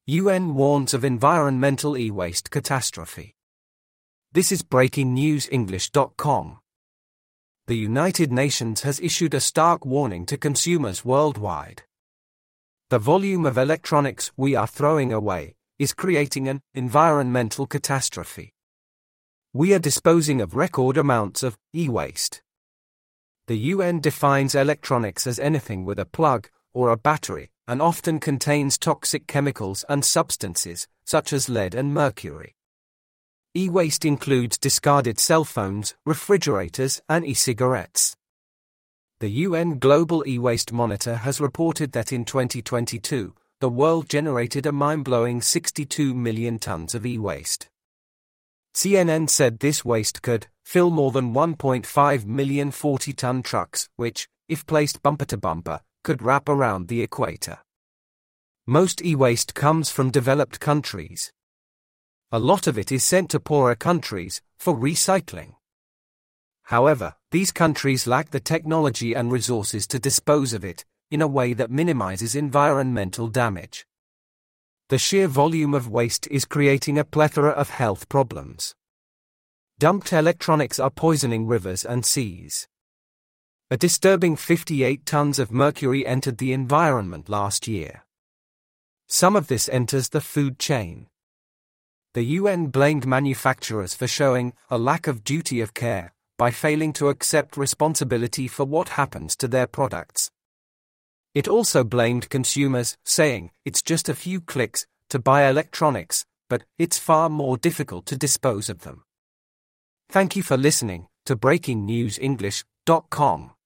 UN warns of environmental e-waste catastrophe. This is breakingnewsenglish.com. The United Nations has issued a stark warning to consumers worldwide. The volume of electronics we are throwing away is creating an environmental catastrophe. We are disposing of record amounts of e-waste. The UN defines electronics as anything with a plug or a battery, and often contains toxic chemicals and substances, such as lead and mercury. E-waste includes discarded cell phones, refrigerators, and e-cigarettes. The UN Global E-Waste Monitor has reported that in 2022, the world generated a mind-blowing 62 million tons of e-waste. CNN said this waste could fill more than 1.5 million 40-ton trucks, which, if placed bumper to bumper, could wrap around the equator. Most e-waste comes from developed countries. A lot of it is sent to poorer countries for recycling. However, these countries lack the technology and resources to dispose of it in a way that minimizes environmental damage. The sheer volume of waste is creating a plethora of health problems. Dumped electronics are poisoning rivers and seas. A disturbing 58 tons of mercury entered the environment last year. Some of this enters the food chain. The UN blamed manufacturers for showing a lack of duty of care by failing to accept responsibility for what happens to their products. It also blamed consumers, saying it's just a few clicks to buy electronics, but it's far more difficult to dispose of them. Thank you for listening to breakingnewsenglish.com.